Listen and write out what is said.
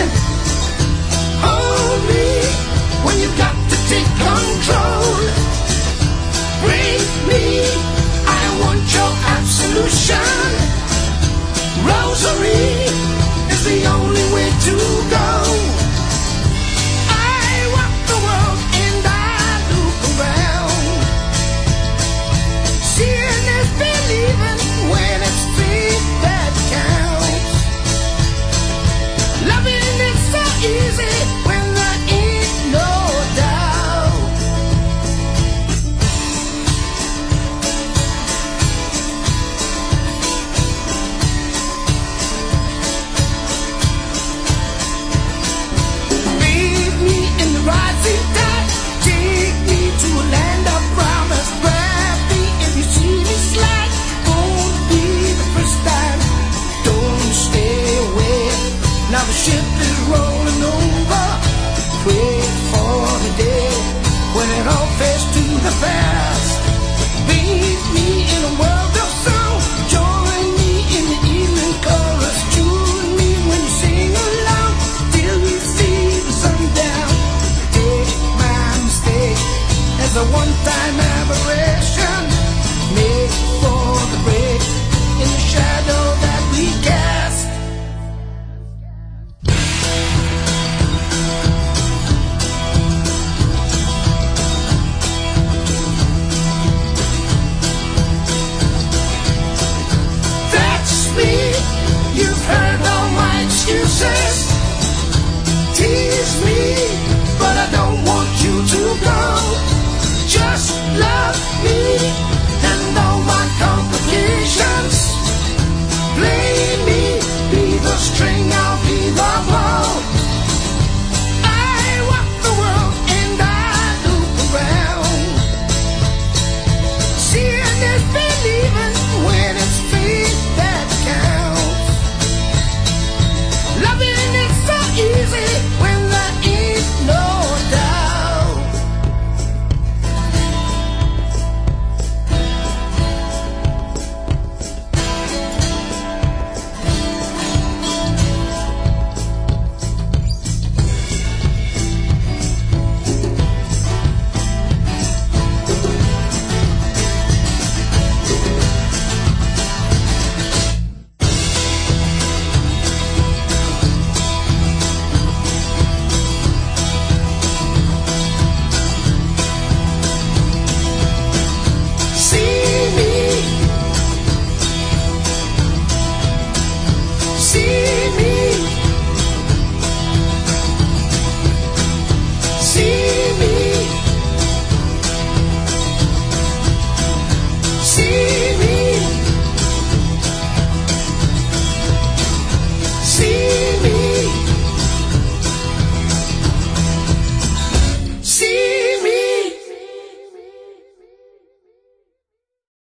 Hold me when you've got to take control. Break me, I want your absolution. Rosary is the only way to go. I walk the world and I look around. Seeing is believing when it's faith that counts. Loving is so easy when there ain't no doubt. Lead me in the rising tide. Take me to a land of promise. Grab me if you see me slide. Won't be the first time. Don't stay away. Now the ship is rolling over. Wait for the day when it all fades to the past. Lead me in a world of sound. Join me in the evening chorus. Tune me when you sing along till we see the sun down. Take my mistake as a one-time aberration. Make for the break in the shadow that we cast. That's me. You've heard all my excuses. Tease me, but I don't want you to go. Just love me and all my complications. Play me, be the string, I'll be the bow. I walk the world and I look around. Seeing is believing when it's faith that counts. Loving is so easy when there ain't no doubt. See me, see